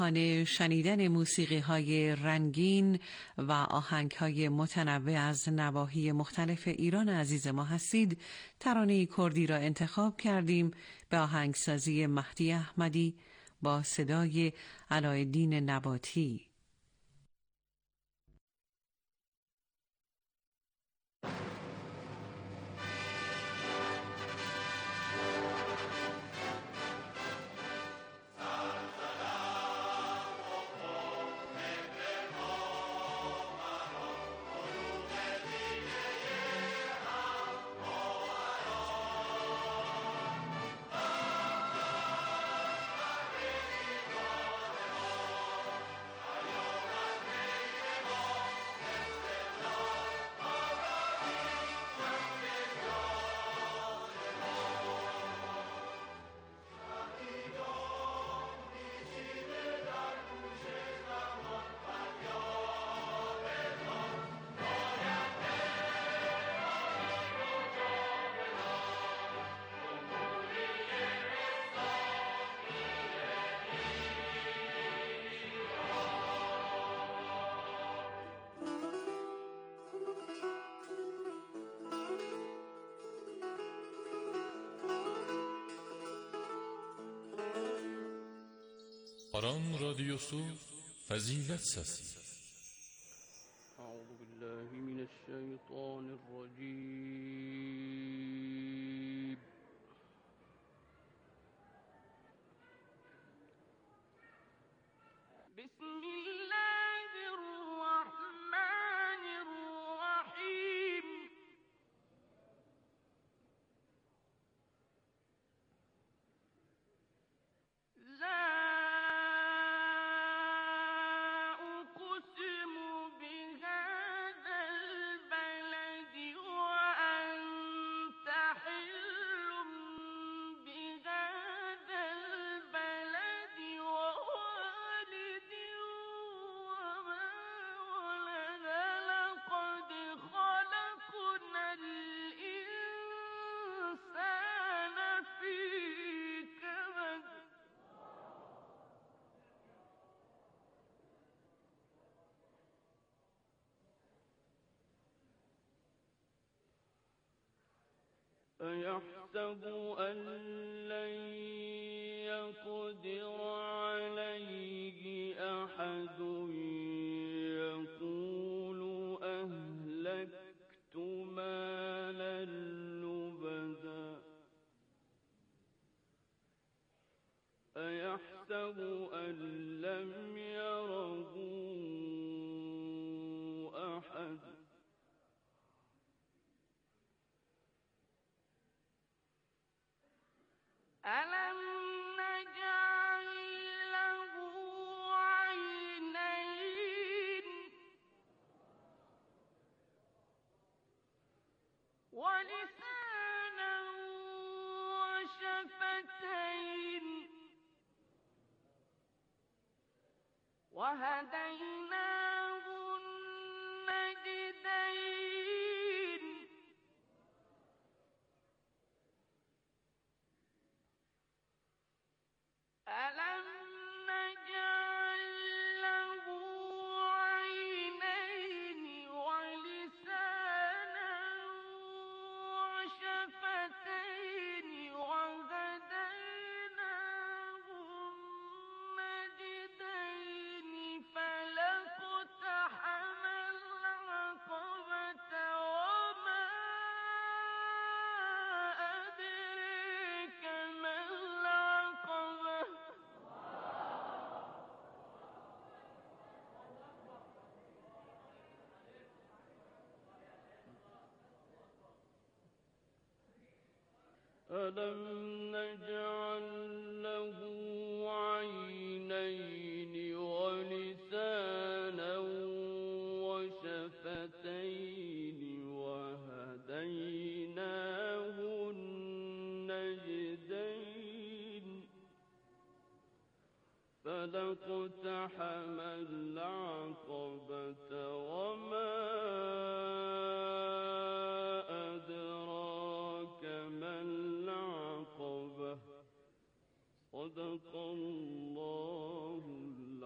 شنیدن موسیقی‌های رنگین و آهنگ‌های متنوع از نواحی مختلف ایران عزیز ما هستید. ترانه کردی را انتخاب کردیم به آهنگسازی مهدی احمدی با صدای علایالدین نباتی. آران رادیوسو فضیلت سازی. اعوذ بالله من الشیطان الرجیم. بسم الله الرحمن الرحیم. أيحسب أن لن يقدر عليه أحد يقول أهلكت مالا لبدا أيحسب أن لم يره أحد ألم نجعل له عينين ولسانا وشفتين وهديناه النجدين ألم نجعل له عينين ولسانا وشفتين وهديناه النجدين فلاقتحم العقبة وما أدريك ما العقبة ألم نجعل له عينين ولسانا وشفتين وهديناه النجدين فلاقتحم العقبة وما أدراك ما العقبة صدق الله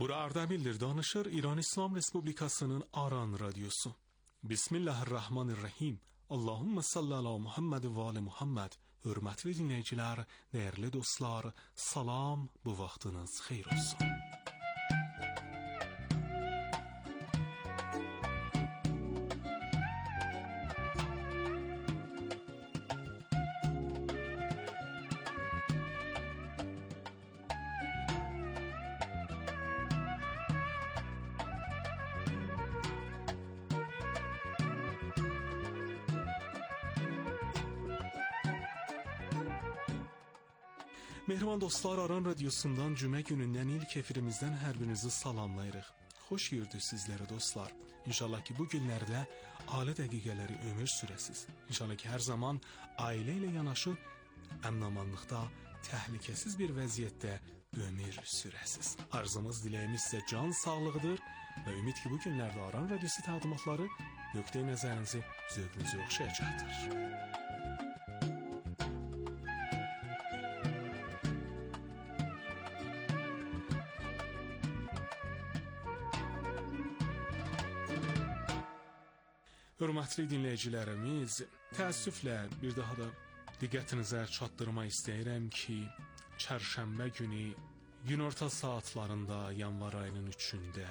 Bura Ardabildir, danışır İran İslam Respublikasının Aran Radyosu. Bismillahirrahmanirrahim. Allahümme salli ala Muhammed ve ali Muhammed. Hürmetli dinleyiciler, değerli dostlar, salam, bu vaxtınız xeyir olsun. Mehriban dostlar, Aran Radyosu'ndan cümə günündən ilk efirimizdən hər birinizi salamlayırıq. Xoş gördük sizləri dostlar. İnşallah ki bu günlərdə ali dəqiqələri ömür sürəsiz. İnşallah ki hər zaman ailə ilə yanaşı əmin-amanlıqda, təhlükəsiz bir vəziyyətdə ömür sürəsiz. Arzumuz, diləyimiz isə can sağlığıdır və ümid ki bu günlərdə Aran Radyosu təqdimatları nöqtəyi nəzərinizi zövqünüzü oxşayacaqdır. Hörmətli dinləyicilərimiz, təəssüflə bir daha da diqqətinizə çatdırmaq istəyirəm ki, çərşənbə günü günorta saatlarında yanvar ayının 3-də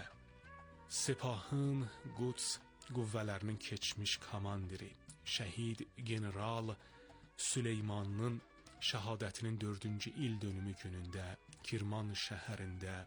Sepahın Quds qüvvələrinin keçmiş komandiri, şəhid general Süleymanın şəhadətinin 4-cü il dönümü günündə Kirman şəhərində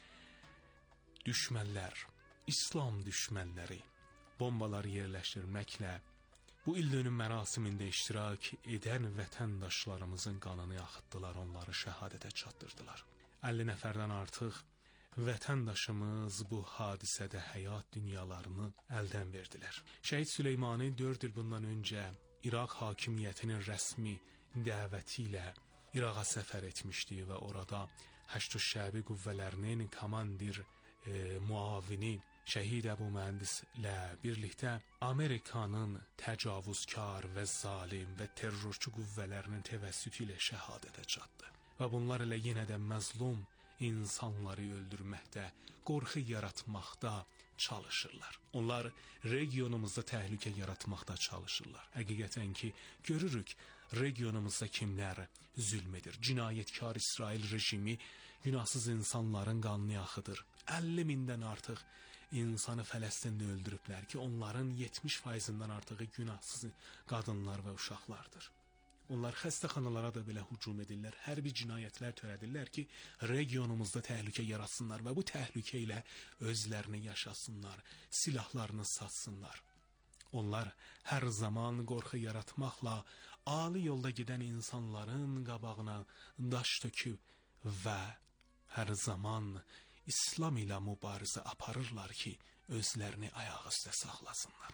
düşmənlər, İslam düşmənləri bombaları yerləşdirməklə bu ildönüm mərasimində iştirak edən vətəndaşlarımızın qanını axıtdılar, onları şəhadətə çatdırdılar. 50 nəfərdən artıq vətəndaşımız bu hadisədə həyat dünyalarını əldən verdilər. Şəhid Süleymanı 4 il bundan öncə İraq hakimiyyətinin rəsmi dəvəti ilə İraqa səfər etmişdi və orada Həşd-ü-Şəbi qüvvələrinin komandir muavini Şəhid Əbu Mühəndislə birlikdə Amerikanın təcavüzkar və zalim və terrorçu qüvvələrinin təvəssütü ilə şəhadətə çatdı. Və bunlar ilə yenə də məzlum insanları öldürməkdə, qorxu yaratmaqda çalışırlar. Onlar regionumuzda təhlükə yaratmaqda çalışırlar. Həqiqətən ki, görürük regionumuzda kimlər zülm edir. Cinayətkar İsrail rejimi günahsız insanların qanını axıdır. 50 mindən artıq insanı Fələstində öldürüblər ki, onların 70%-dən artığı günahsız qadınlar və uşaqlardır. Onlar xəstəxanalara da belə hücum edirlər, hərbi cinayətlər törədirlər ki, regionumuzda təhlükə yaratsınlar və bu təhlükə ilə özlərini yaşasınlar, silahlarını satsınlar. Onlar hər zaman qorxu yaratmaqla ali yolda gedən insanların qabağına daş töküb və hər zaman İslam ilə mübarizə aparırlar ki, özlərini ayaq üstə saxlasınlar.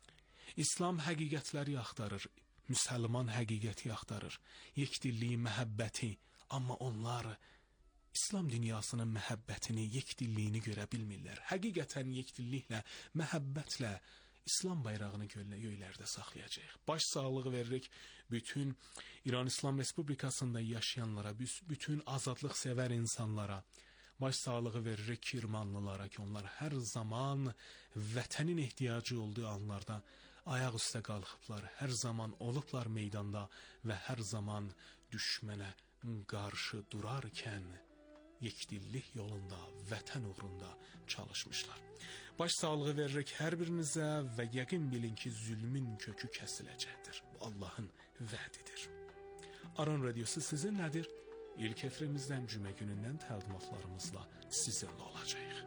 İslam həqiqətləri axtarır, müsəlman həqiqəti axtarır, yekdilliyi, məhəbbəti, amma onlar İslam dünyasının məhəbbətini, yekdilliyini görə bilmirlər. Həqiqətən yekdilliklə, məhəbbətlə İslam bayrağını göylərdə saxlayacaq. Baş sağlığı veririk bütün İran İslam Respublikasında yaşayanlara, bütün azadlıq sevər insanlara. Baş sağlığı veririk Kirmanlılara ki, onlar hər zaman vətənin ehtiyacı olduğu anlarda ayaq üstə qalxıblar, hər zaman olublar meydanda və hər zaman düşmənə qarşı durarkən yekdillik yolunda, vətən uğrunda çalışmışlar. Baş sağlığı veririk hər birinizə və yəqin bilin ki, zülmün kökü kəsiləcəkdir. Bu Allahın vədidir. Aran Radyosu sizinlədir. İlk efrimizdən cümə günündən təqdimatlarımızla sizinlə olacaq.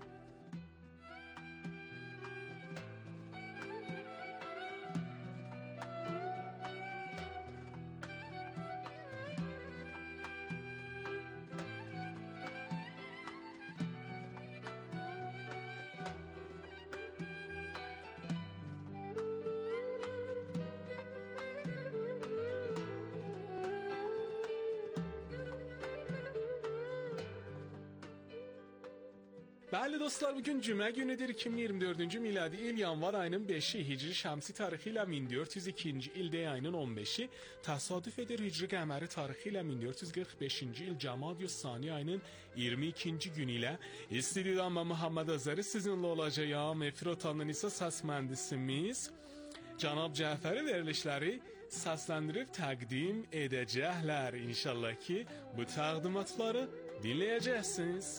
Bəli dostlar, bugün cümə günüdür. 2024-cü miladi il yanvar ayının 5-i, hicri şəmsi tarixi ilə 1402-ci il dey ayının 15-i, təsadüf edir hicri qəməri tarixi ilə 1445-ci il Cəmadiyus Sani ayının 22-ci günü ilə. İstudiyam və Muhammed Azəri sizinlə olacağım. Efir otağının isə səs mühəndisimiz Cənab Cəfəri verilişləri səsləndirib təqdim edəcəklər. İnşallah ki, bu təqdimatları dinləyəcəksiniz.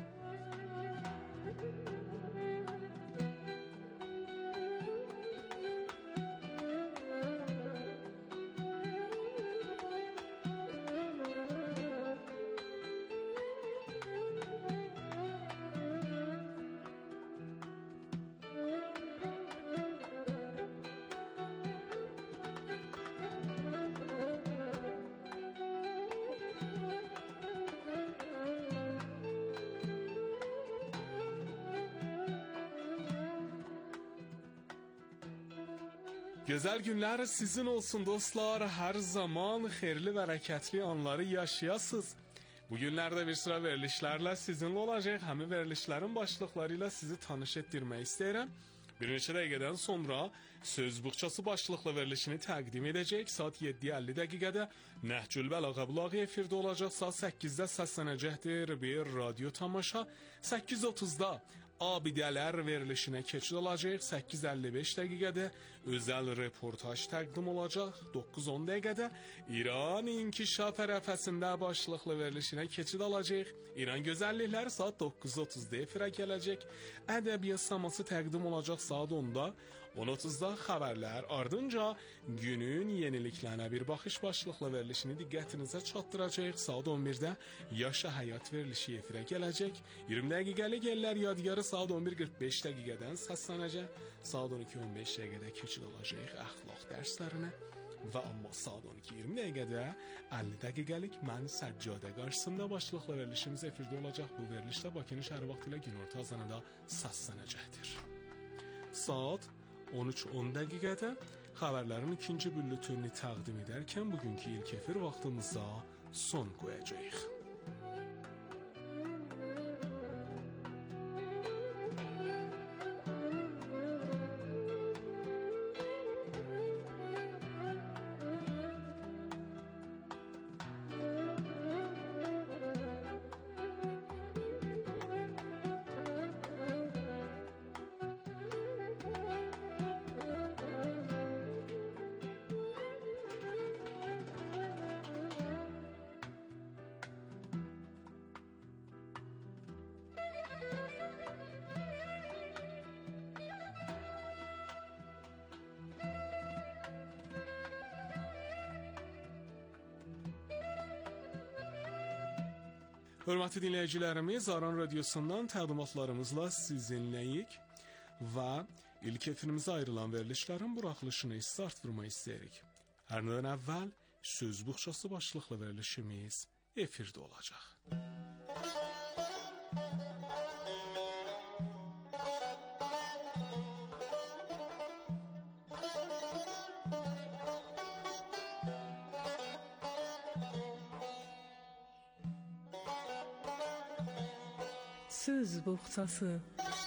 Gözəl günlər sizin olsun dostlar. Hər zaman xeyirli və bərəkətli anları yaşayasınız. Bu günlərdə bir sıra verilişlərlə sizinlə olacaq. Həmin verilişlərin başlıqları ilə sizi tanış etdirmək istəyirəm. Bir neçə dəqiqədən sonra söz buxçası başlıqlı verilişini təqdim edəcək. Saat 7:50 dəqiqədə Nəhcül Bəlağə bulağı efirdə olacaq. Saat 8-də səslənəcəkdir bir radio tamaşa. 8:30-da Abidələr verilişinə keçid olacaq. 8:55 dəqiqədə özəl reportaj təqdim olacaq. 9-10 dəqiqədə İran inkişaf ərəfəsində başlıqlı verilişinə keçid olacaq. İran gözəllikləri saat 9:30-da efirə gələcək. Ədəbiyyat saması təqdim olacaq saat 10-da. 10:30-da xəbərlər, ardınca günün yeniliklərinə bir baxış başlıqlı verilişini diqqətinizə çatdıracaq. Saat 11-də Yaşa Həyat verilişi efirə gələcək. 20 dəqiqəlik ellər yadigarı saat 11:45 dəqiqədən səslənəcək. Saat 12:15 dəqiqədə keçid olacaq əxlaq dərslərinə. Və amma saat 12:20 dəqiqədə 50 dəqiqəlik Mən Səccadə qarşısında başlıqlı verilişimiz efirdə olacaq. Bu verilişdə Bakının şəhər vaxtı ilə günorta azanında səslənəcəkdir. Saat 13:10 dəqiqədə xəbərlərin ikinci bülletenini təqdim edərkən bugünkü ilk efir vaxtımıza son qoyacağıq. Hörmətli dinləyicilərimiz, Aran Radiosundan təqdimatlarımızla sizinləyik və ilk efirimizə ayrılan verilişlərin buraxılışını start vurmaq istəyirik. Hər nədən əvvəl söz buxçası başlıqlı verilişimiz efirdə olacaq. Söz buxçası.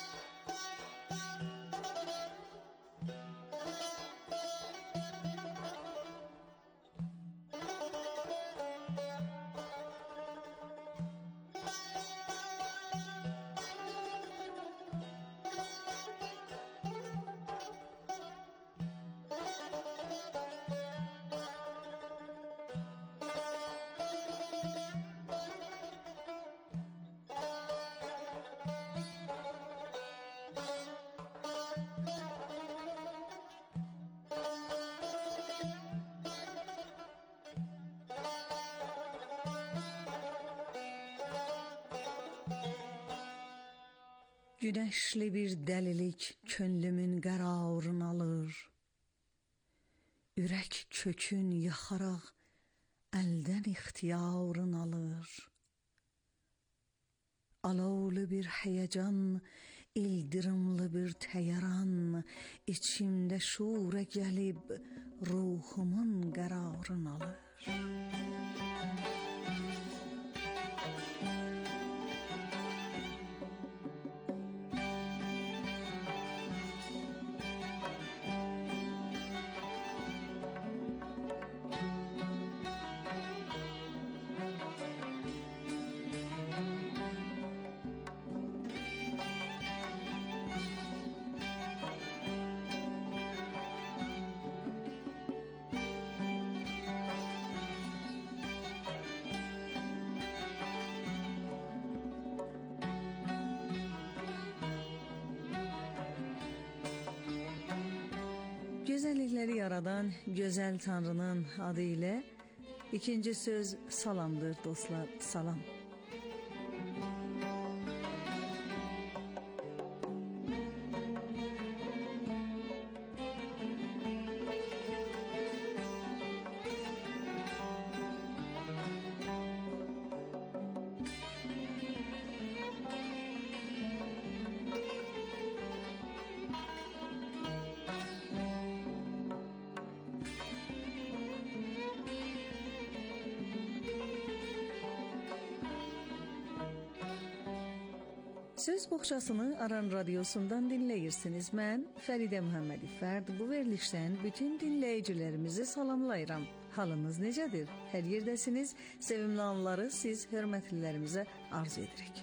Günəşli bir dəlilik könlümün qərarını alır. Ürək kökün yaxaraq əldən ixtiyarın alır. Alovlu bir həyəcan, ildirimli bir təyaran içimdə şura gəlib ruhumun qərarını alır. Gözəllikləri yaradan gözəl Tanrının adı ilə ikinci söz salamdır dostlar, salam. Söz boğçasını Aran Radyosu'ndan dinləyirsiniz. Mən Fəridə Muhammədi Fərd. Bu verilişdən bütün dinləyicilərimizi salamlayıram. Halınız necədir? Hər yerdəsiniz. Sevimli anları siz hörmətlilərimizə arzu edirik.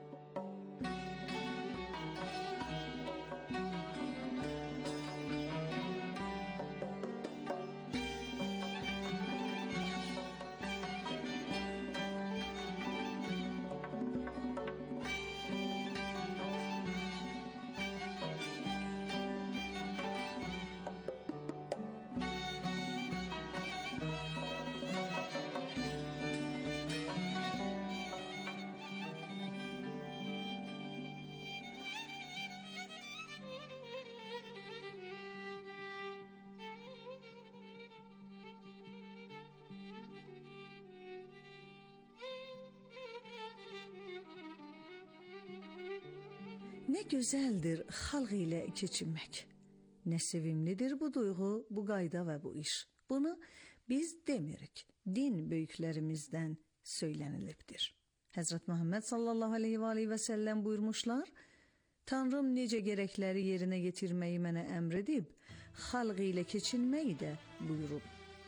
Nə gözəldir xalq ilə keçinmək. Nə sevimlidir bu duyğu, bu qayda və bu iş. Bunu biz demirik. Din böyüklərimizdən söylənilibdir. Həzrət Muhammed sallallahu aleyhi və səlləm buyurmuşlar, Tanrım necə gərəkləri yerinə yetirməyi mənə əmr edib, xalq ilə keçinməyi də buyurub.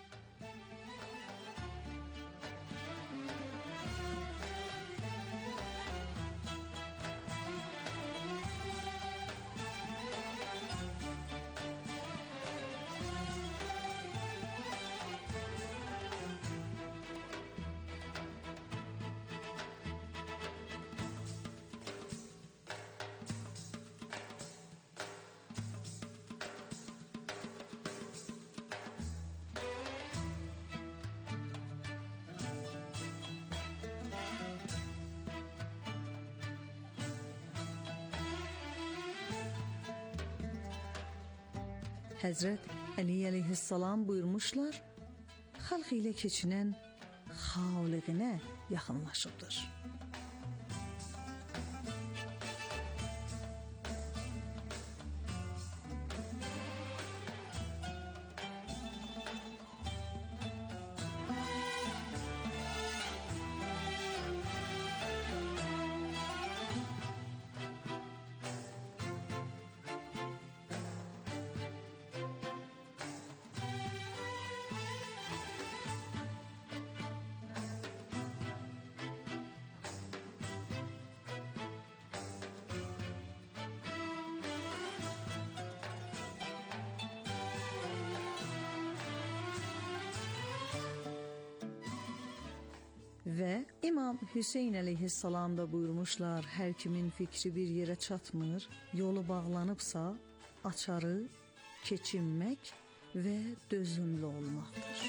Həzrət Əli əleyhissalam buyurmuşlar, xalq ilə keçinən xaliqinə yaxınlaşıbdır. Və İmam Hüseyn əleyhissalam da buyurmuşlar, hər kimin fikri bir yerə çatmır, yolu bağlanıbsa, açarı keçinmək və dözümlü olmaqdır.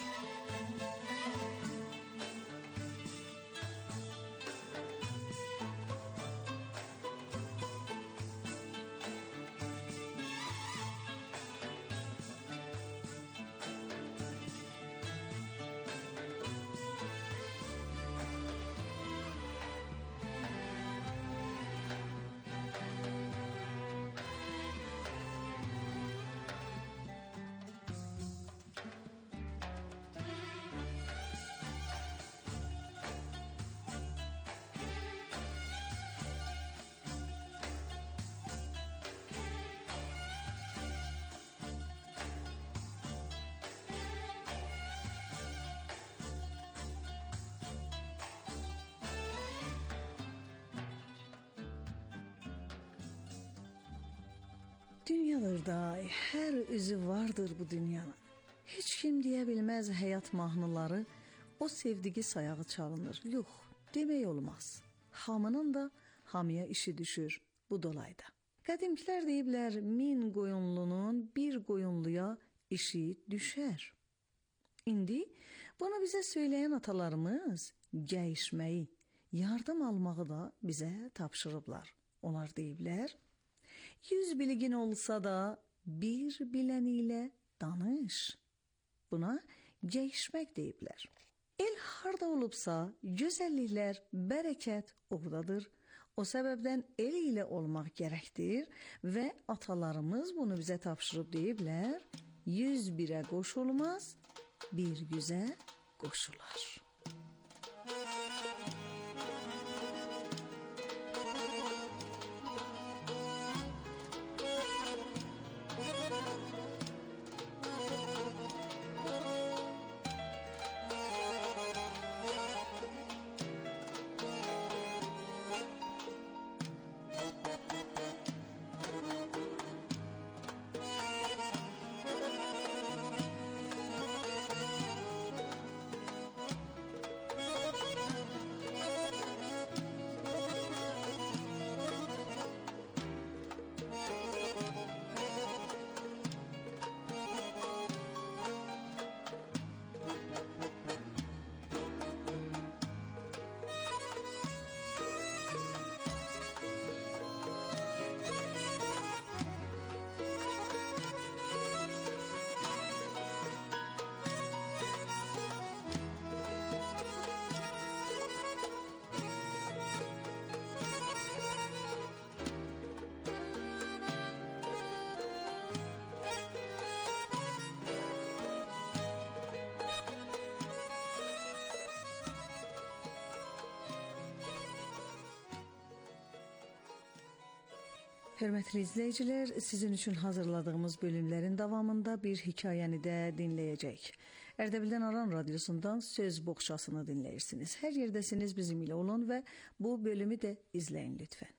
Dünyadır da, hər üzü vardır bu dünyanın. Heç kim deyə bilməz həyat mahnıları, o sevdiği sayağı çalınır. Yox, demək olmaz. Hamının da hamıya işi düşür bu dolayda. Qədimkilər deyiblər, 1000 qoyunlunun bir qoyunluya işi düşər. İndi bunu bizə söyləyən atalarımız gəyişməyi, yardım almağı da bizə tapşırıblar. Onlar deyiblər, 100 bilgin olsa da bir bilən ilə danış. Buna gəyişmək deyiblər. El harda olubsa, gözəlliklər, bərəkət oradadır. O səbəbdən el ilə olmaq gərəkdir və atalarımız bunu bizə tapşırıb deyiblər, 101-ə qoşulmaz, bir güzə qoşular. Hörmətli izləyicilər, sizin üçün hazırladığımız bölümlərin davamında bir hekayəni də dinləyəcək. Ərdəbildən Aran Radiosundan söz boğçasını dinləyirsiniz. Hər yerdəsiniz bizim ilə olun və bu bölümü də izləyin lütfən.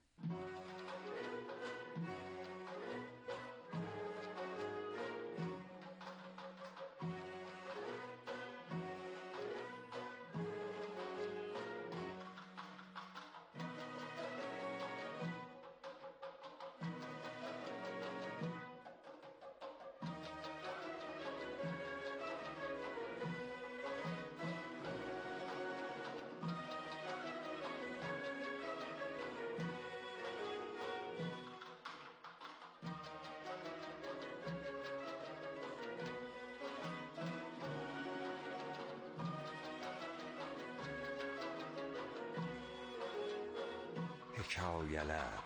Hekayələr.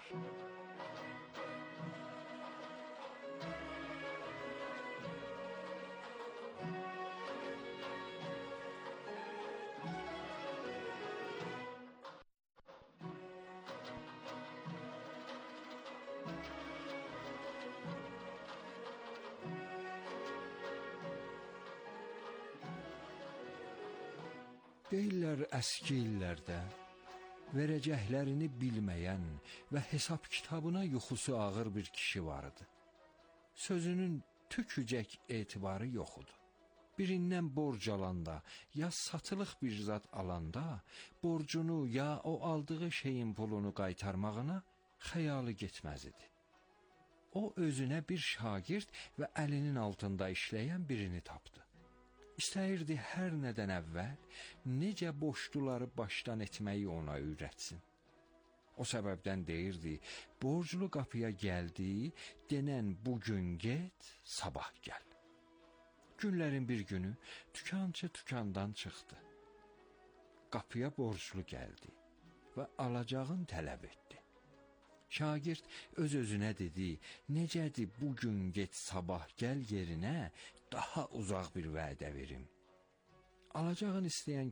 Deyirlər əski illərdə verəcəklərini bilməyən və hesab kitabına yuxusu ağır bir kişi vardı. Sözünün tükücək etibarı yox idi. Birindən borc alanda ya satılıq bir zat alanda borcunu ya o aldığı şeyin pulunu qaytarmağına xəyalı getməz idi. O özünə bir şagird və əlinin altında işləyən birini tapdı. İstəyirdi hər nədən əvvəl necə borcluları başdan etməyi ona öyrətsin. O səbəbdən deyirdi, borclu qapıya gəldi, denən bugün get, sabah gəl. Günlərin bir günü dükançı dükandan çıxdı. Qapıya borclu gəldi və alacağını tələb etdi. Şagird öz-özünə dedi, necədir bugün get, sabah gəl yerinə daha uzaq bir vədə verim. Alacağını istəyən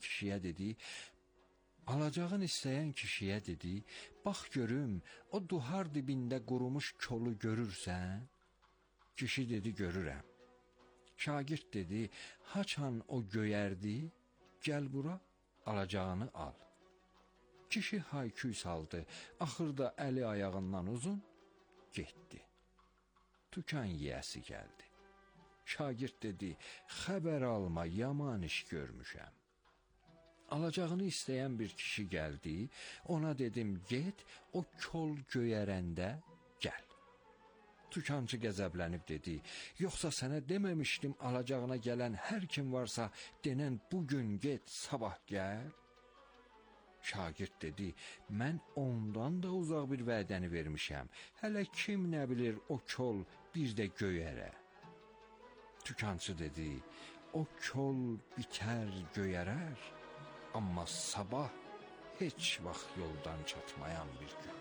kişiyə dedi, bax görüm, o duhar dibində qurumuş kolu görürsən? Kişi dedi, görürəm. Şagird dedi, haçan o göyərdi, gəl bura, alacağını al. Kişi hayküy saldı, axırda əli ayağından uzun, getdi. Tükan yiyəsi gəldi. Şagird dedi, xəbər alma, yaman iş görmüşəm. Alacağını istəyən bir kişi gəldi, ona dedim, get, o kol göyərəndə gəl. Dükançı qəzəblənib dedi: "Yoxsa sənə deməmişdim alacağına gələn hər kim varsa denən bu gün get, sabah gəl?" Şagird dedi: "Mən ondan da uzaq bir vədəni vermişəm. Hələ kim nə bilir o kol bir də göyərə." Dükançı dedi: "O kol bitər, göyərər, amma sabah heç vaxt yoldan çatmayan bir gündür."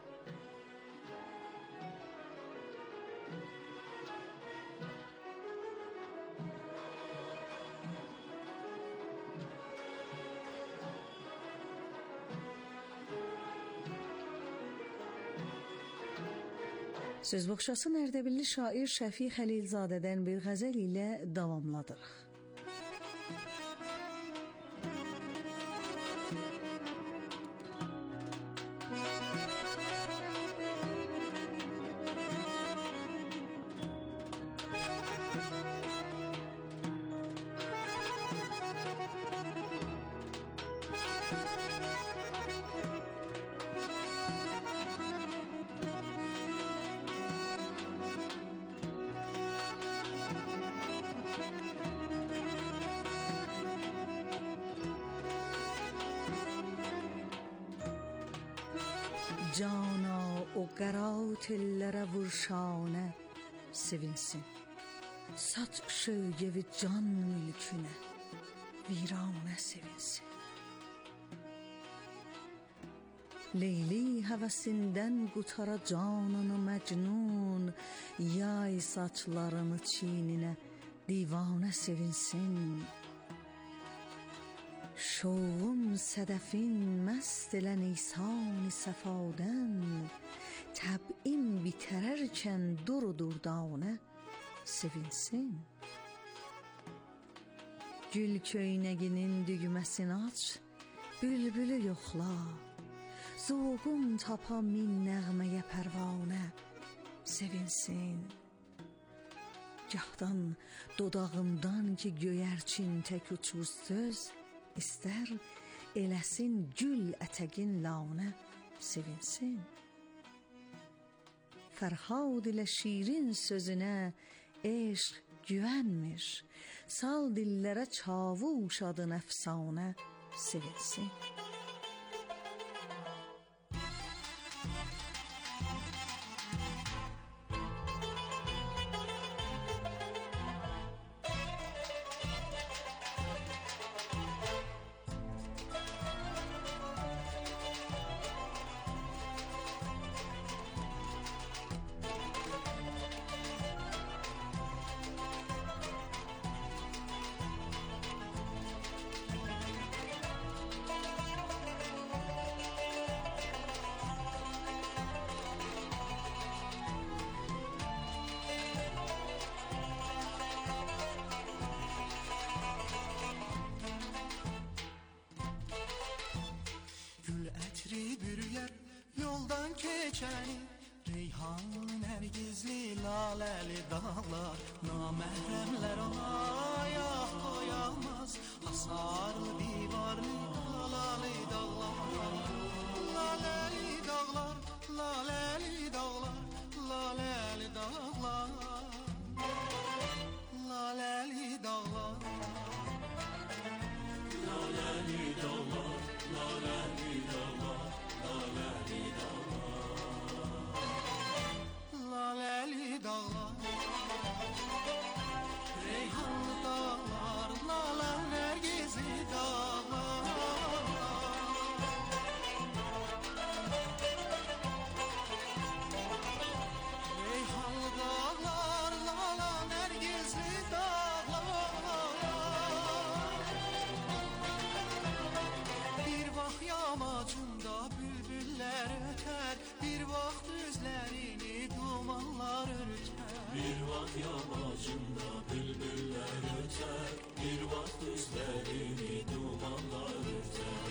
Söz boğçası Ərdəbilli şair Şəfiq Xəlilzadədən bir qəzəl ilə davamladırıq. Cana o qərat ellərə vurşanə sevinsin. Sat şöygevi can mülkünə viranə sevinsin. Leyli həvəsindən qutara canını məcnun, yay saçlarını çininə divanə sevinsin. Şovun sədəfin məst elə nisan-ı səfadən, təbim bitərərkən dur-durdanə sevinsin. Gül köynəginin düyməsini aç, bülbülü yoxla, zoğun tapa min nəğməyə pərvanə sevinsin. Gahdan dodağımdan ki göyərçin tək uçur söz, İstər eləsin gül ətəgin lanə sevinsin. Fərhad ilə şirin sözünə eşq güvənmiş, sal dillərə çavuş adın əfsanə sevinsin. Bürüyer yoldan keçəni, Reyhan nərgizli laləli dağlar, naməhrəmlər ayaq qoyamaz, hasarlı divarlı laləli dağlar. Laləli dağlar, laləli dağlar, laləli dağlar, laləli dağlar, laləli dağlar, laləli dağlar. Laləli dağlar, reyhanlı dağlar, lala nərgizli dağlar. Reyhanlı dağlar, lala nərgizli dağlar. Bir vaxt yamacında bülbüllər ötər, bir vaxt üzlərini dumanlar ürkər. Bir vaxt yamacında bülbüllər ötər, bir vaxt üzlərini dumanlar ürkər.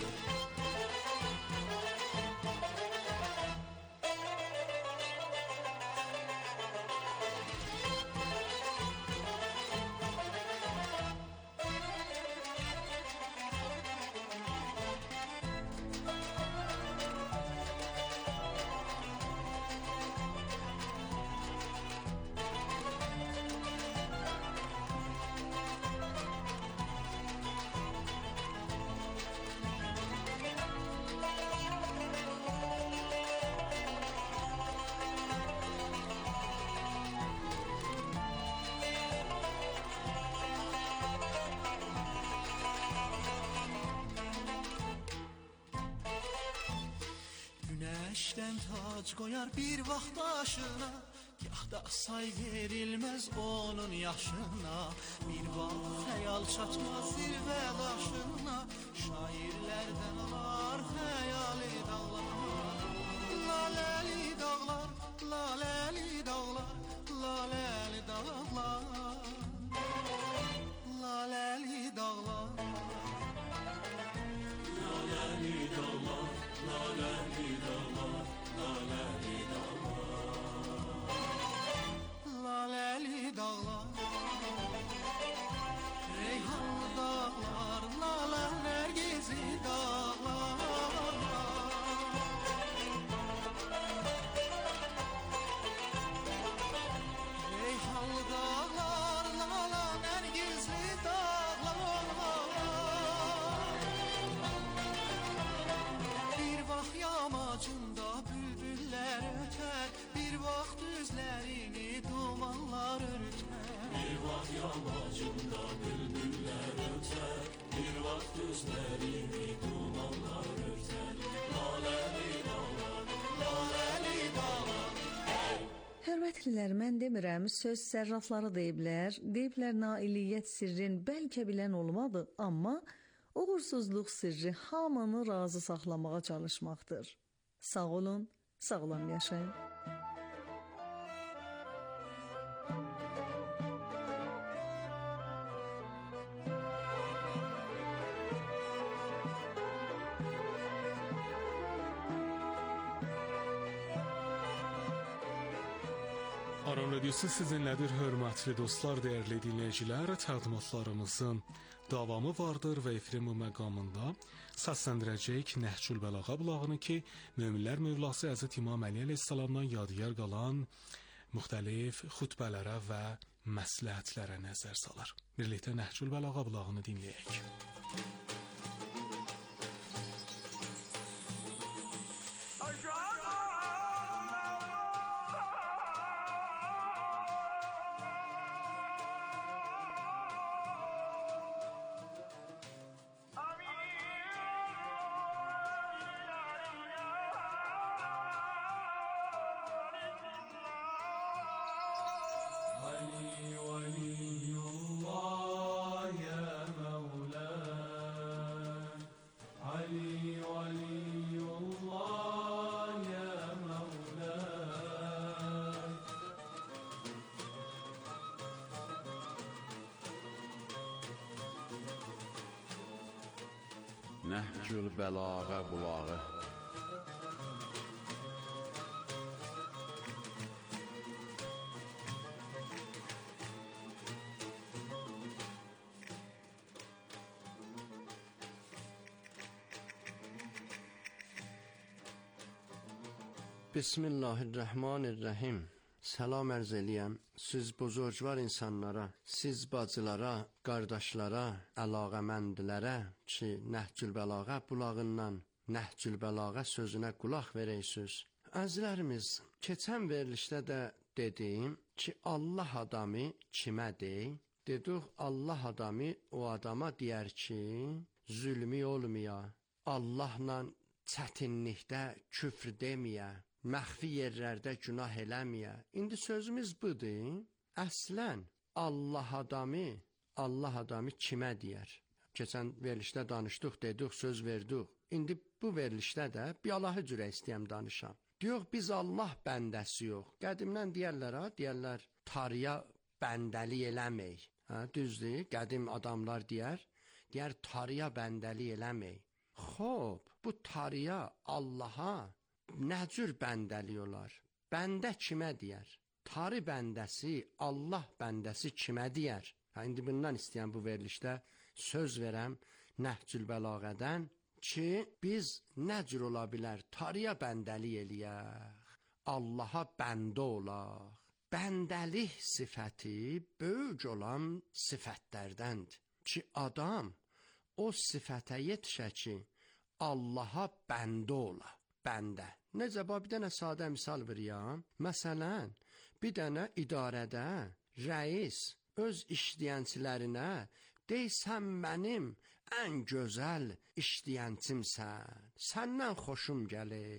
tac qoyar bir vaxt başına, gah da say verilməz onun yaşına. Bir vaxt xəyal çatmaz zirvə daşına, şairlərdən alar xəyali dağlar. Laləli dağlar, laləli dağlar, laləli dağlar, laləli dağlar, laləli dağlar, laləli dağlar, laləli dağlar, laləli dağlar, reyhanlı dağlar, lala nərgizi dağlar. Reyhanlı dağlar, lala nərgizli dağlar. Bir vaxt yamacında bülbüllər ötər, bir vaxt üzlərini dumanlar örtər. Bir vaxt yamacında bülbüllər ötər, bir vaxt üzlərini dumanlar örtər. Laləli dağlar, laləli dağlar. Hörmətlilər, mən demirəm, söz sərrafları deyiblər. Deyiblər nailiyyət sirrin bəlkə bilən olmadı, amma uğursuzluq sirri hamını razı saxlamağa çalışmaqdır. Sağ olun, sağlam yaşayın. Aran Radiosu sizinlədir, hörmətli dostlar, dəyərli dinləyicilər. Təqdimatlarımızın davamı vardır və efrim məqamında səsləndirəcəyik Nəhcül Bəlağa bulağını ki, Möminlər Mövlası Həzrət İmam Əli əleyhissalamdan yadigar qalan müxtəlif xutbələrə və məsləhətlərə nəzər salır. Birlikdə Nəhcül Bəlağa bulağını dinləyək. Nəhcül Bəlağa bulağı. Bismillahirrahmanirrahim. Salam ərz eləyəm siz buzurgvar insanlara, siz bacılara, qardaşlara, əlaqəməndlərə ki, Nəhcül Bəlağa bulağından Nəhcül Bəlağa sözünə qulaq verəysiniz. Əzizlərimiz, keçən verilişdə də dedim ki, Allah adamı kimə dey? Dedik, Allah adamı o adama deyər ki, zülmü olmaya, Allahla çətinlikdə küfr deməyə, məxfi yerlərdə günah eləməyə. İndi sözümüz budur. Əslən Allah adamı kimə deyər? Keçən verilişdə danışdıq, dedik, söz verdik. İndi bu verilişdə də bir Allahı cürə istəyəm danışam. Diyor, biz Allah bəndəsi yox. Qədimdən deyərlər, tarıya bəndəli eləmək. Düzdür, qədim adamlar deyər, tarıya bəndəli eləmək. Xob, bu tarıya, Allaha nə cür bəndəli olar? Bəndə kimə deyər? Tarı bəndəsi, Allah bəndəsi kimə deyər? İndi bundan istəyən bu verilişdə söz verəm Nəhcül Bəlağədən ki, biz nə cür ola bilər? Tarıya bəndəli eləyək, Allaha bəndə olaq. Bəndəlik sifəti böyük olan sifətlərdəndir ki, adam o sifətə yetişə ki, Allaha bəndə ola. Bəndə. Necə, bir dənə sadə misal veriyəm. Məsələn, bir dənə idarədə rəis öz işləyənçilərinə deysən mənim ən gözəl işləyənçimsən, səndən xoşum gəlir,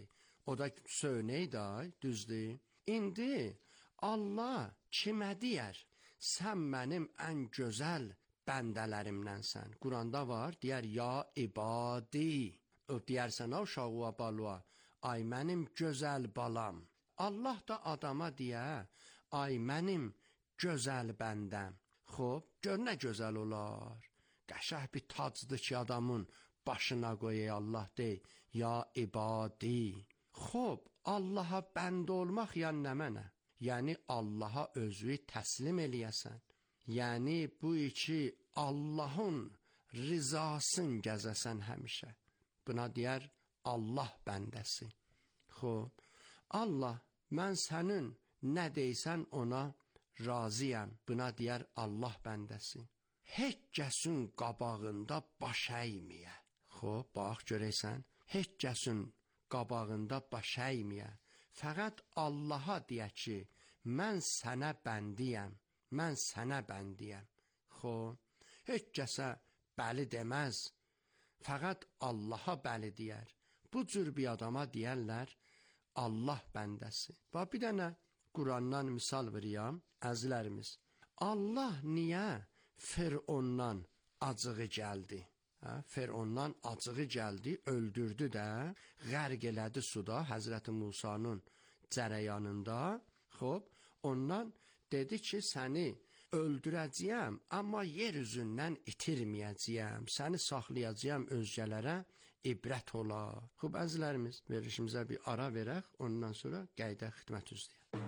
O da söynəydi, düzdür. İndi Allah kimə deyər? Sən mənim ən gözəl bəndələrimdənsən. Quranda var, deyər ya ibadi. O deyərsən o uşağı balığa, ay mənim gözəl balam. Allah da adama deyər, ay mənim gözəl bəndəm. Xoş, gör nə gözəl olar. Qəşəng bir tacdır ki, adamın başına qoyay Allah dey, ya ibadi. Xoş, Allaha bənd olmaq yəni nə mənə? Yəni Allaha özünü təslim eləyəsən. Yəni bu iki Allahın rızasını gəzəsən həmişə. Buna deyər Allah bəndəsi. Xoş, Allah, mən sənin nə deysən ona razıyam. Buna deyər Allah bəndəsi. Heç kəsin qabağında baş əyməyə. Xoş, bax görəysən, heç kəsin qabağında baş əyməyə. Fəqət Allaha deyək ki, mən sənə bəndiyəm, mən sənə bəndiyəm. Xoş, heç kəsə bəli deməz, fəqət Allaha bəli deyər. Bu cür bir adama deyərlər, Allah bəndəsi. Bax, bir dənə Qurandan misal veriyəm, əzlərimiz. Allah niyə Firondan acığı gəldi? Firondan acığı gəldi, öldürdü də, qərq elədi suda, Həzrəti Musanın cərəyanında. Xoş, ondan dedi ki, səni öldürəcəyəm, amma yer üzündən itirməyəcəyəm, səni saxlayacağım özgələrə ibrət ola. Xoş, əzlərimiz, verilişimizə bir ara verək, ondan sonra qayda xidmət üzrəyək.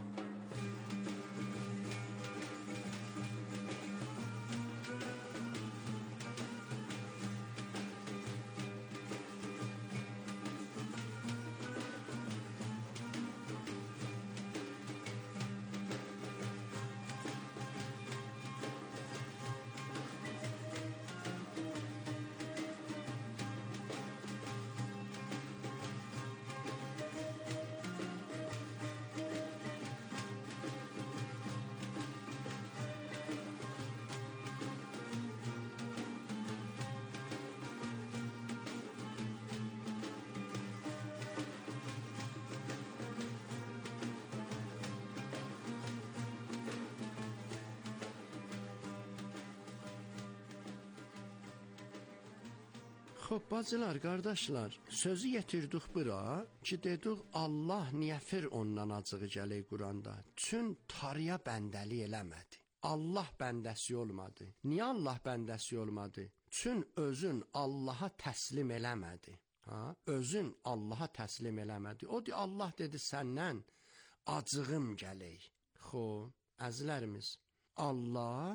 Xoş, bacılar, qardaşlar, sözü yetirdik bura ki, dedik Allah niyə Firondan acığı gələk Quranda? Çün tarıya bəndəli eləmədi. Allah bəndəsi olmadı. Niyə Allah bəndəsi olmadı? Çün özün Allaha təslim eləmədi. Özün Allaha təslim eləmədi. O di Allah dedi səndən acığım gələk. Xoş, əzlərimiz, Allah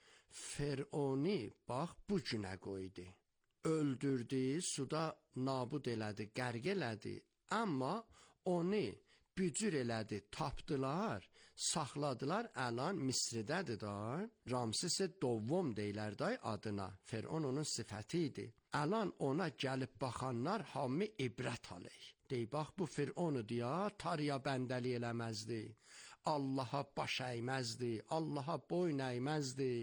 Fironi bax bu günə qoydu. Öldürdü, suda nabud elədi, qərq elədi. Amma onu bücür elədi, tapdılar, saxladılar, əlan Misridədir da. Ramses Dovvam deyilər da adına. Firon onun sifəti idi. Əlan ona gəlib baxanlar hamı ibrət alır. Dey, bax bu Fironu deyə tarıya bəndəli eləməzdi. Allaha baş əyməzdi, Allaha boyun əyməzdi.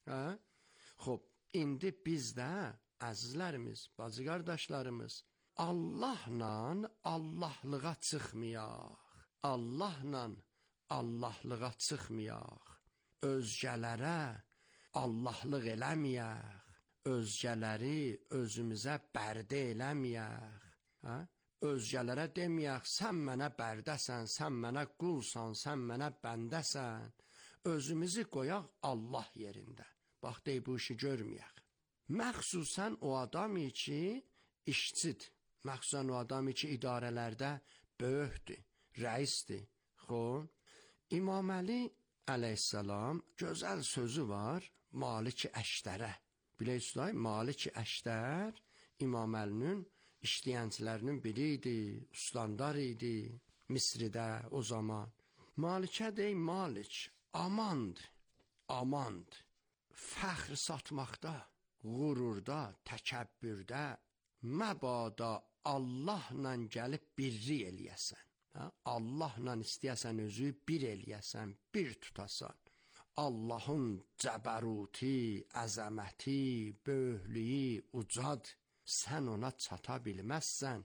Xoş, indi biz də əzizlərimiz, bacı qardaşlarımız, Allahla Allahlığa çıxmayaq. Allahla Allahlığa çıxmayaq. Özgələrə Allahlıq eləməyək. Özgələri özümüzə bərdə eləməyək. Özgələrə deməyək, sən mənə bərdəsən, sən mənə qulsan, sən mənə bəndəsən. Özümüzü qoyaq Allah yerində. Bax, dey, bu işi görməyək. Məxsusən o adam ki, işçidir. Məxsusən o adam ki, idarələrdə böyükdür, rəisdir. Xoş, İmam Əli əleyhissalam gözəl sözü var Malik-i Əşdərə. Bilirsiniz, Malik-i Əşdər İmam Əlinin işləyənçilərinin biri idi, ustandar idi Misridə o zaman. Malikə dey, Malik, amandır, amandır. Fəxr satmaqda, qururda, təkəbbürdə, məbada Allahla gəlib birri eləyəsən. Allahla istəyəsən özü bir eləyəsən, bir tutasan. Allahın cəbəruti, əzəməti, böyüklüyü ucad. Sən ona çata bilməzsən.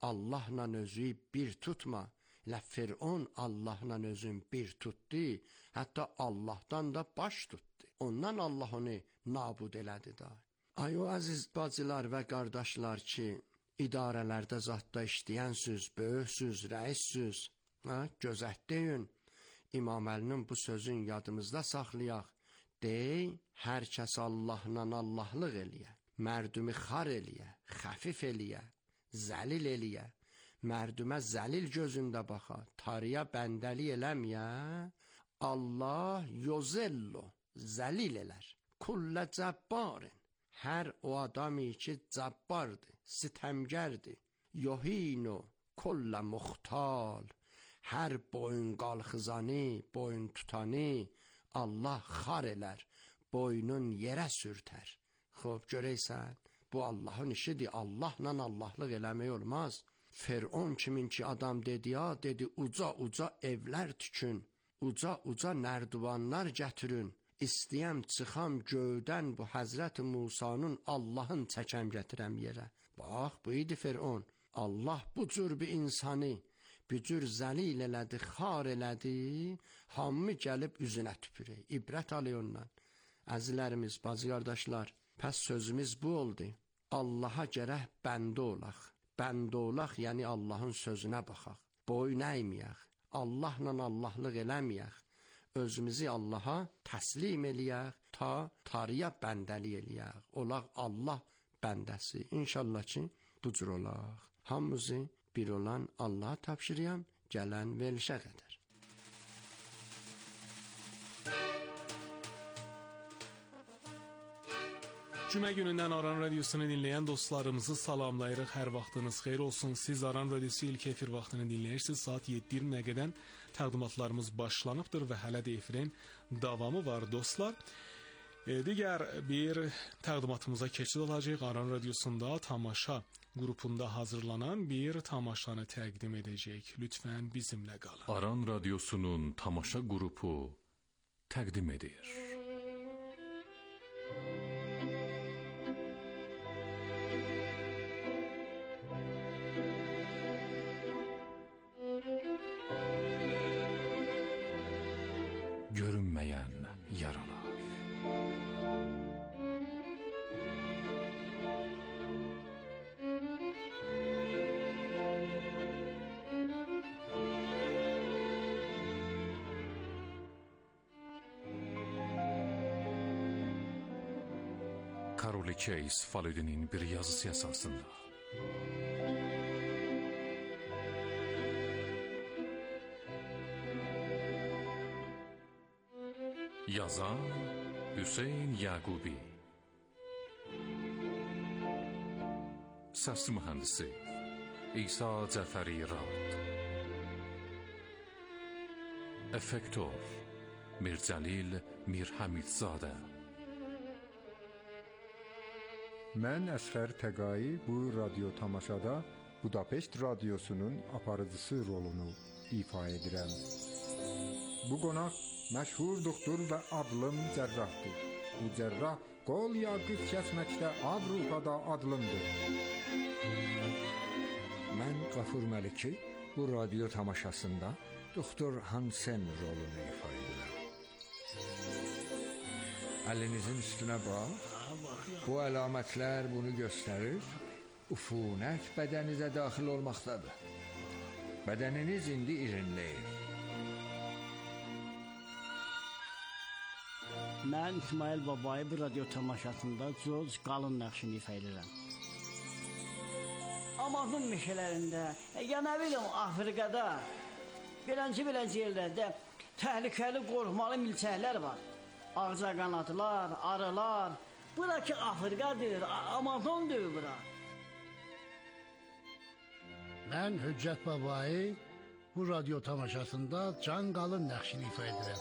Allahla özü bir tutma. Elə Firon Allahla özün bir tutdu, hətta Allahdan da baş tutdu. Ondan Allah onu nabud elədi da. Ay o əziz bacılar və qardaşlar ki, idarələrdə zatda işləyənsiniz, böyüksüz, rəissüz, gözətdeyin. İmam Əlinin bu sözün yadımızda saxlayaq. Dey, hər kəs Allahla Allahlıq eləyə, mərdumi xar eləyə, xəfif eləyə, zəlil eləyə. Mərdümə zəlil gözündə baxa, tarıya bəndəli eləməyə, Allah yozello, zəlil elər, kullə cəbbarin. Hər o adamı ki cəbbardır, sitəmgərdir, yohino, kullə muxtal, hər boyun qalxızanı, boyun tutanı, Allah xar elər, boynun yerə sürtər. Xob, görəysən, bu Allahın işidir, Allahla Allahlıq eləmək olmaz. Firon kimin ki adam dedi ya, dedi uca evlər tükün, uca nərdivanlar gətirin, istəyəm çıxam göydən bu Həzrət Musanın Allahın çəkəm gətirəm yerə. Bax, bu idi Firon. Allah bu cür bir insanı, bu cür zəlil elədi, xar elədi, hamı gəlib üzünə tüpürək, ibrət alıyor ondan. Əzilərimiz, bacı qardaşlar, pəs sözümüz bu oldu. Allaha gərək bəndə olaq. Bəndə olaq, yəni Allahın sözünə baxaq. Boyun əyməyək, Allahla Allahlıq eləməyək. Özümüzü Allaha təslim eləyək, ta tarıya bəndəli eləyək. Olaq Allah bəndəsi. İnşallah ki, bu cür olaq. Hamımızı bir olan Allaha tapşırıyam, gələn verilişə qədər. Cümə günündən Aran Radiosunu dinləyən dostlarımızı salamlayırıq. Hər vaxtınız xeyir olsun. Siz Aran Radiosu ilk efir vaxtını dinləyirsiniz. Saat 7:20-yə qədər təqdimatlarımız başlanıbdır və hələ də efirin davamı var dostlar. Digər bir təqdimatımıza keçid olacaq. Aran Radiosunda tamaşa qrupunda hazırlanan bir tamaşanı təqdim edəcək. Lütfən bizimlə qalın. Aran Radiosunun tamaşa qrupu təqdim edir. Görünməyən yaralar. Karoli Chase Faludin'in bir yazısı esasında. Yazan Hüseyin Yaqubi. Səs mühəndisi İsa Cəfəri Rad. Effektor Mircəlil Mirhamidzadə. Mən Əsxər Təqai bu radyo tamaşada Budapeşt Radyosunun aparıcısı rolunu ifa edirəm. Bu qonaq məşhur doktor və adlım cərrahdır. Bu cərrah qol yaqut kəsməkdə Avropada adlımdır. Mən Qafur Məliki bu radyo tamaşasında Doktor Hansen rolunu ifa edirəm. Əlinizin üstünə bax. Bu əlamətlər bunu göstərir. Ufunət bədəninizə daxil olmaqdadır. Bədəniniz indi irinləyir. Mən İsmail Babayı bu radyo tamaşasında George Qalın nəqşini ifa edirəm. Amazon meşələrində, ya nə bilim Afrikada, bilənci yerlərdə təhlükəli qorxmalı milçəklər var. Ağcaqanadlar, arılar. Bura ki Afrikadır, Amazondur bura. Mən Hüccət Babayı bu radyo tamaşasında Can Qalın nəqşini ifa edirəm.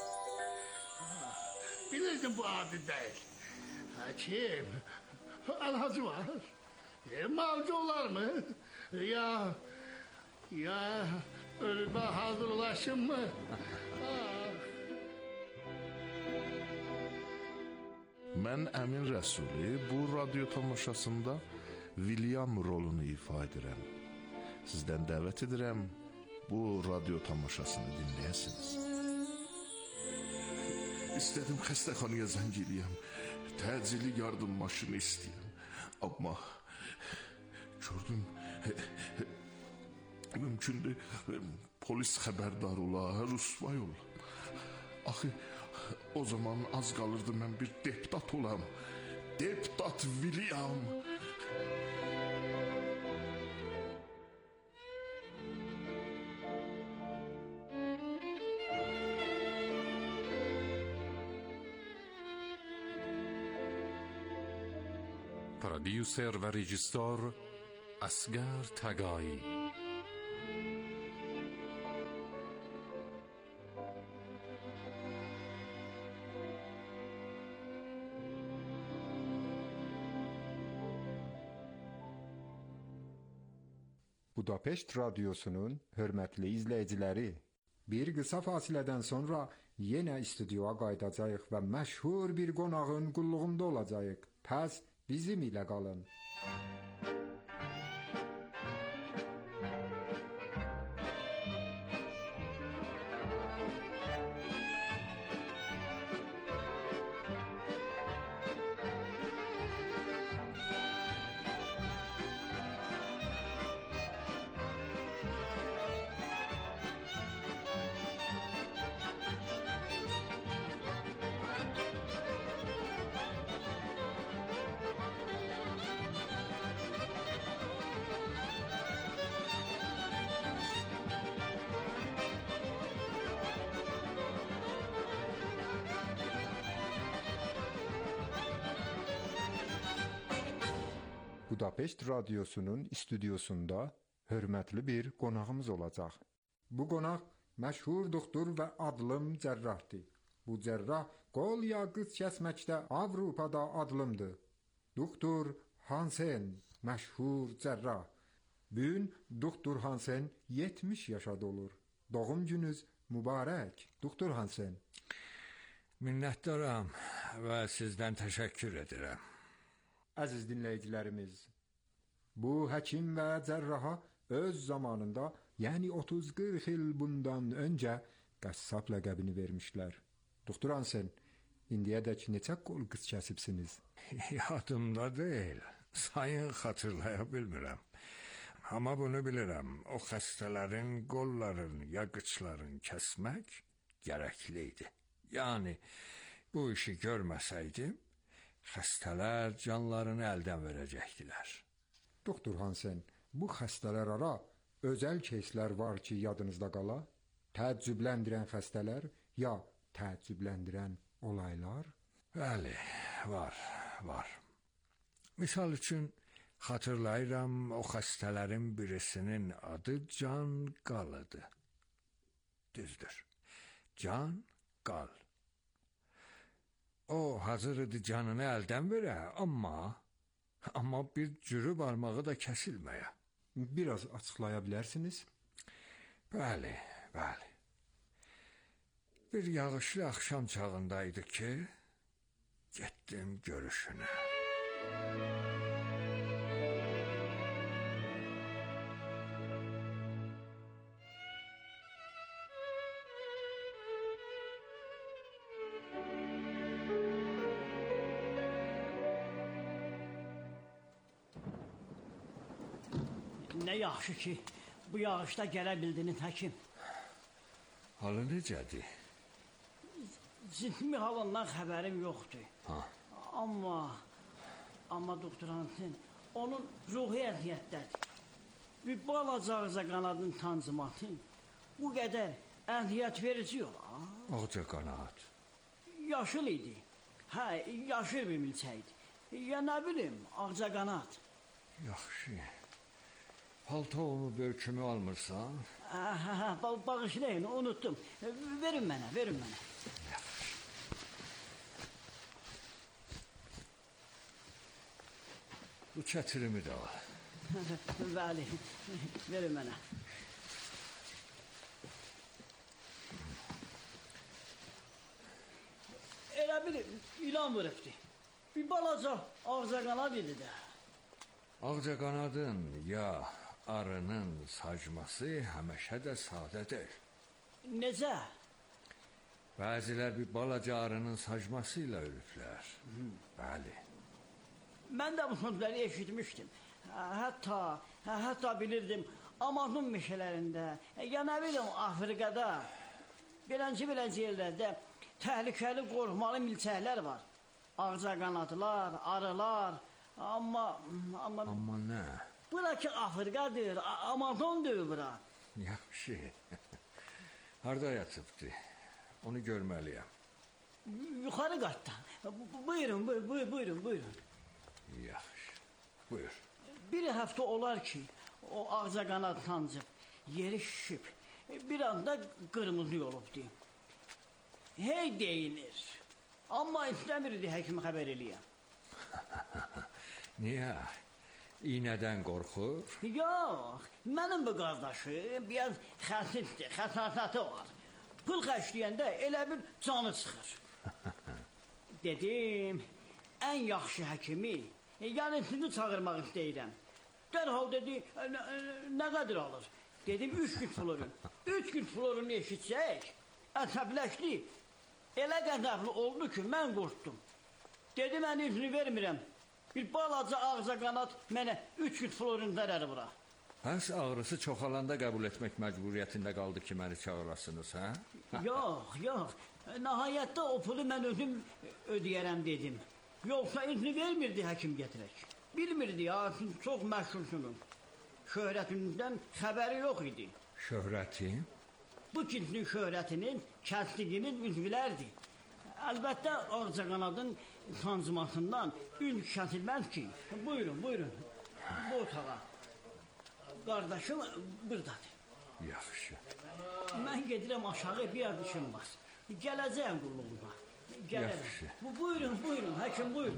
Bilirsin bu adi deyil. Kim? Alhacı var. Malcı olar mı? Ya ölüme hazırlaşın mı? Mən Əmin Rəsuli bu radyo tamaşasında William rolunu ifa edirəm. sizdən dəvət edirəm bu radio tamaşasını dinləyəsiniz. İstədim xəstəxanaya zəng eləyəm, təcili yardım maşını istəyəm. Amma gördüm, mümkündür polis xəbərdar ola, rüsvay ola. Axı o zaman az qalırdı mən bir deputat olam. Deputat William. پرودیوسر و رژیسور اصغر تگایی. Budapeşt Radyosu'nun hörmətli izləyiciləri, bir qısa fasilədən sonra yenə studioya qayıdacağıq və məşhur bir qonağın qulluğunda olacağıq. Pəs bizim ilə qalın. Budapeşt Radyosu'nun stüdyosunda hörmətli bir qonağımız olacaq. Bu qonaq məşhur doktor və adlım cərrahdır. Bu cərrah qol ya qız kəsməkdə Avropada adlımdır. Doktor Hansen, məşhur cərrah. Bugün Doktor Hansen 70 yaşada olur. Doğum gününüz mübarək, Doktor Hansen. Minnətdaram və sizdən təşəkkür edirəm. Əziz dinləyicilərimiz, bu həkim və cərraha öz zamanında, yəni 30-40 il bundan öncə qəssab ləqəbini vermişlər. Doktor Hansen, indiyədək neçə qol qız kəsibsiniz? Yadımda deyil, sayın xatırlaya bilmirəm. Amma bunu bilirəm, o xəstələrin qollarını ya qıçlarını kəsmək gərəkli idi. Yəni, bu işi görməsəydim, xəstələr canlarını əldən verəcəkdilər. Doktor Hansen, bu xəstələr ara özəl keyslər var ki, yadınızda qala? Təəccübləndirən xəstələr ya təəccübləndirən olaylar? Bəli, var. Misal üçün, xatırlayıram, o xəstələrin birisinin adı Can Qalıdır. Düzdür, Can Qal. O hazır idi canını əldən verə, amma bir cürü barmağı da kəsilməyə. Biraz açıqlaya bilərsiniz? Bəli. Bir yağışlı axşam çağındaydı ki, getdim görüşünə. Nə yaxşı ki, bu yağışda gələ bildiniz, həkim. Halı necədir? Ciddi halından xəbərim yoxdur. Amma doktor Hansen, onun ruhi əziyyətdədir. Bir balaca ağza qanadın tanzimatı bu qədər əziyyət verici ola. Ağca qanad. Yaşıl idi. Yaşıl bir milçəkdir. Ya nə bilim, ağca qanad. Yaxşı. Paltoğumu, börkümü almırsan? Bağışlayın, unuttum. Verin mənə. Yaxşı. Bu çətirimi də al. Bəli, verin mənə. Elə bir ilan vurubdur. Bir balaca ağca qanad idi də. Ağca qanadın ya arının sacması həmişə də sadədir. Necə? Bəzilər bir balaca arının sacması ilə ölüblər. Bəli. Mən də bu sözləri eşitmişdim. Hətta bilirdim Amazon meşələrində, ya nə bilim Afrikada, beləncə yerlərdə təhlükəli qorxmalı milçəklər var. Ağcaqanadlar, arılar, amma nə? Bura ki Afrikadır, Amazondur bura. Yaxşı. Harda yatıbdı? Onu görməliyəm. Yuxarı qatda. Buyurun. Yaxşı. Buyur. Bir həftə olar ki, o ağcaqanad sancıb, yeri şişib, bir anda qırmızı olubdu. Hey deyilir. Amma istəmirdi həkimi xəbər eləyəm. Niyə? İynədən qorxur? Yox, mənim bu qardaşım biraz xəsisdir, xəsasatı var. Pul xərcləyəndə elə bir canı çıxır. Dedim, ən yaxşı həkimi, yəni sizi çağırmaq istəyirəm. Dərhal dedi, nə qədər alır? Dedim, 3 gün florun. 3 gün florunu eşitsək, əsəbləşdi. Elə qəzəbli oldu ki, mən qorxdum. Dedi, mən izni vermirəm. Bir balaca ağcaqanad mənə 3 gün florun zərəri bura. Həs ağrısı çoxalanda qəbul etmək məcburiyyətində qaldı ki, məni çağırasınız, hə? Yox. Nəhayətdə o pulu mən özüm ödəyərəm dedim. Yoxsa izni vermirdi həkim gətirək. Bilmirdi ya, siz çox məşhursunuz. Şöhrətinizdən xəbəri yox idi. Şöhrətim? Bu cinsin şöhrətinin kəsdiyiniz üzvlərdir. Əlbəttə ağcaqanadın sancmasından ün kəsilməz ki. Buyurun. Bu otağa. Qardaşım buradadır. Yaxşı. Mən gedirəm aşağı, biraz işim var. Gələcəyəm qulluğuma. Yaxşı. Buyurun, həkim buyurun.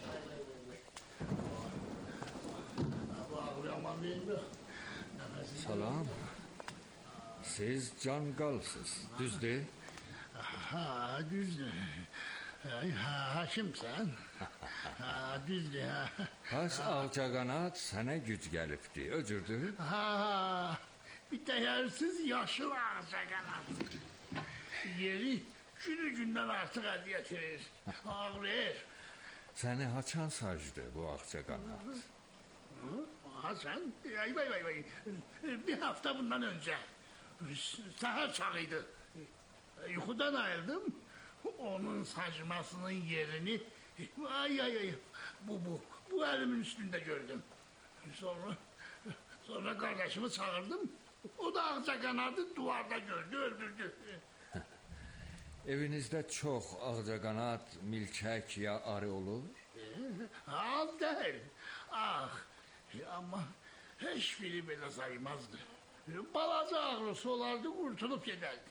Salam. Siz Canqalsınız, düzdür? Ha, düzdür. Hakimsən? Ha, düzdür. Həs ağcaqanad sənə güc gəlibdi, öcürdür? Ha, bir dəyərsiz yaşıl ağcaqanad. Yeri günü-gündən artıq əziyyət verir, ağrıyır. Səni haçan sacdı bu ağcaqanad? Haçan? Vay. Bir hafta bundan önce. Səhər çağıydı. Yuxudan ayıldım. Onun saçmasının yerini bu elimin üstünde gördüm. Sonra kardeşimi çağırdım. O da ağcaqanadı duvarda gördü, öldürdü. Evinizdə çox ağcaqanad, milçək ya arı olur? Az değil. Ama heç biri belə saymazdı. Balaca ağrısı olardı, kurtulup giderdi.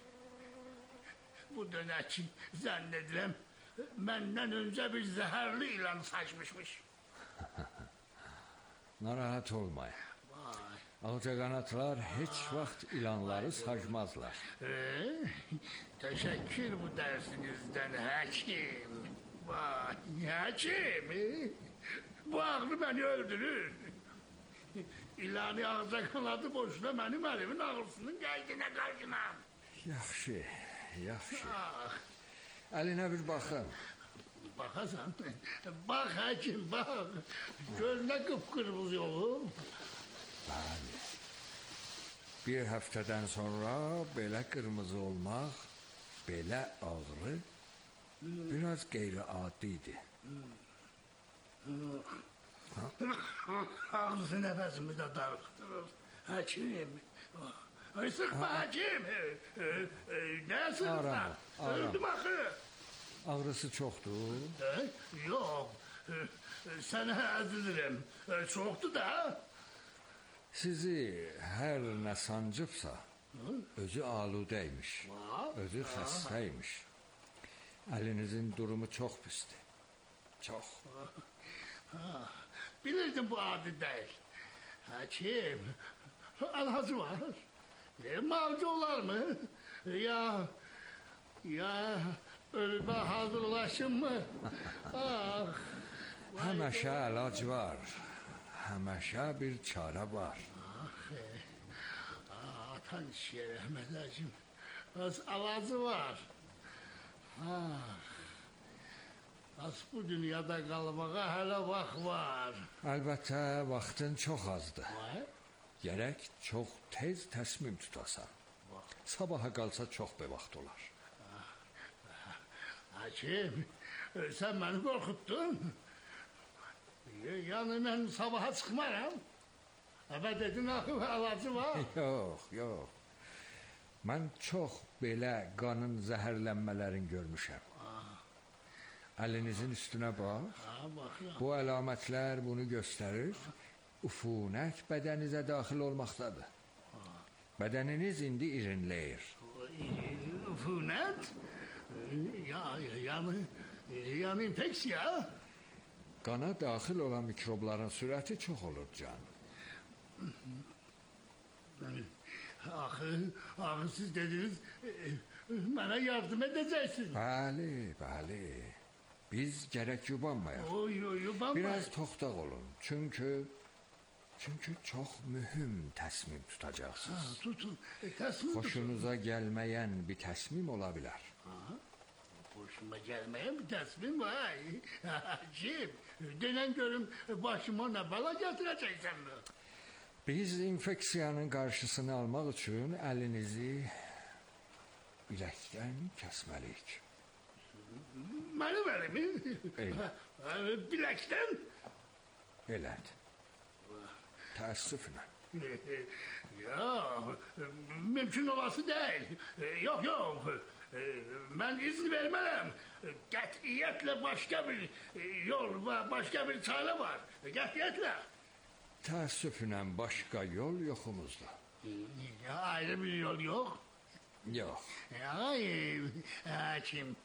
Bu dönəki zənnedirəm, məndən öncə bir zəhərli ilan saçmışmış. Narahat olmayın. Ağcaqanadlar heç vaxt ilanları saçmazlar. Teşekkür bu dersinizden həkim. Vay, həkim. Bu ağrı beni öldürür. İlani ağcaqanadı boşuna mənim əlimin ağrısının gəldiyinə qarşınam. Yaxşı. Əlinə bir baxın. Baxasan. Bax həkim, bax. Gözünə qıpqırmızı olur. Bəli. Bir həftədən sonra belə qırmızı olmaq, belə ağrı biraz qeyri-adidir. Ağrısı nəfəsimi də darıxdırır. Həkim. Ay sıxma həkim. Nə sıxma? Öldüm axı. Ağrısı çoxdur? Yox. Sənə əzilirəm. Çoxdur da. Sizi hər nə sancıbsa, özü aludəymiş, özü xəstəymiş. Əlinizin durumu çox pisdir. Çox. Bilirdim bu adi deyil. Həkim, alhacı var. Mavcı olar mı? Ya ölümə hazırlaşım mı? Həməşə əlac var. Həməşə bir çarə var. Atan işe Rəhmət Həkim. Az alacı var. Az bu dünyada qalmağa hələ vaxt var. Əlbəttə, vaxtın çox azdır. Gərək çox tez təsmim tutasan. Sabaha qalsa çox bir vaxt olar. Hakim, sən məni qorxutdun. Yəni mən sabaha çıxmaram. Əvə dedin axı alacı var. Yox. Mən çox belə qanın zəhərlənmələrini görmüşəm. Əlinizin üstünə bax. Bu əlamətlər bunu göstərir. Ufunət bədəninizə daxil olmaqdadır. Bədəniniz indi irinləyir. Ufunət? Yəni infeksiya? Qana daxil olan mikrobların sürəti çox olur can. Axı siz dediniz, mənə yardım edəcəksiniz. Bəli. Biz gərək yubanmayaq. Yubanmayaq. Biraz toxtaq olun. Çünki çox mühüm təsmim tutacaqsınız. Tutun. Təsmim Xoşunuza gəlməyən bir təsmim ola bilər. Hoşuma gəlməyən bir təsmim var. Kim? Denən görüm başıma nə bala gətirəcəksən mi? Biz infeksiyanın qarşısını almaq üçün əlinizi biləkdən kəsməliyik. Mənim əlimi? Biləkdən? Elədir. Təəssüflə. Mümkün olası deyil. Yox. Mən izin vermərəm. Qətiyyətlə başqa bir yol və başqa bir çarə var. Qətiyyətlə. Təəssüflə başqa yol yoxumuzda. Ayrı bir yol yox? Yox. Hakim.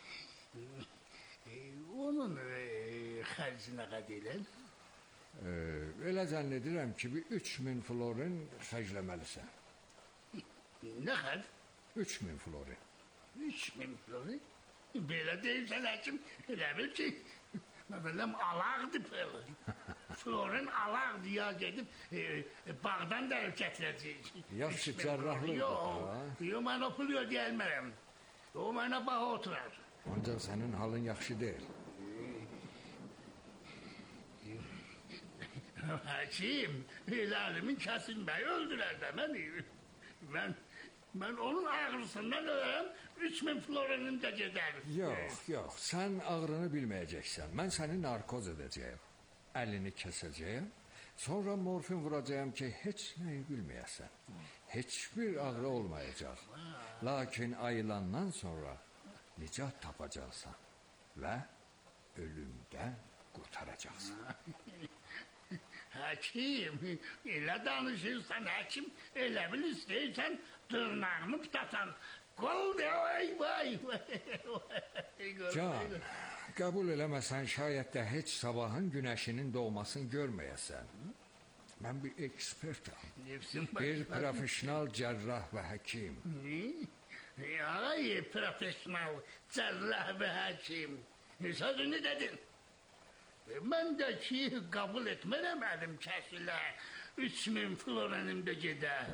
Onun xərci nə qədər elən? Elə zənn edirəm ki, 3000 florin xərcləməlisən. Nə xərc? 3000 florin. 3000 florin? Belə deyilsən həkim. Elə bil ki, məsələn, alaqdır pılı. Florin alaqdır ya gedib bağdan dərib gətirəcək. Yaxşı, cərrahlı. Yox, mən o pulu ödəyəlmərəm. O mənə baha oturar. Ancaq sənin halın yaxşı deyil. Hakim, əllərimin kəsilməyi öldürər də məni. Mən onun ağrısından ölərəm, 3000 florinim də gedər. Yox, sən ağrını bilməyəcəksən. Mən səni narkoz edəcəyim. Əlini kəsəcəyim. Sonra morfin vuracağım ki, heç nəyi bilməyəsən. Heç bir ağrı olmayacaq. Lakin ayılandan sonra nicat tapacaqsan və ölümdən qurtaracaqsan. Hakim, elə danışırsan həkim, elə bil istəyirsən dırnağını tutasan. Qol de, vay. Can, qəbul eləməsən şayət də heç sabahın günəşinin doğmasını görməyəsən. Mən bir ekspertam. Bir profesional cərrah və həkim. Ay, profesional cərrah və həkim. Sözünü dedin. Mən də ki, qəbul etmərəm əlim kəsilə. 3000 florenim də gedər.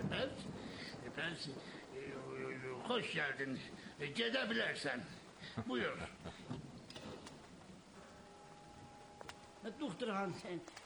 Xoş gəldin. Gedə bilərsən. Buyur. Doktor Hansen,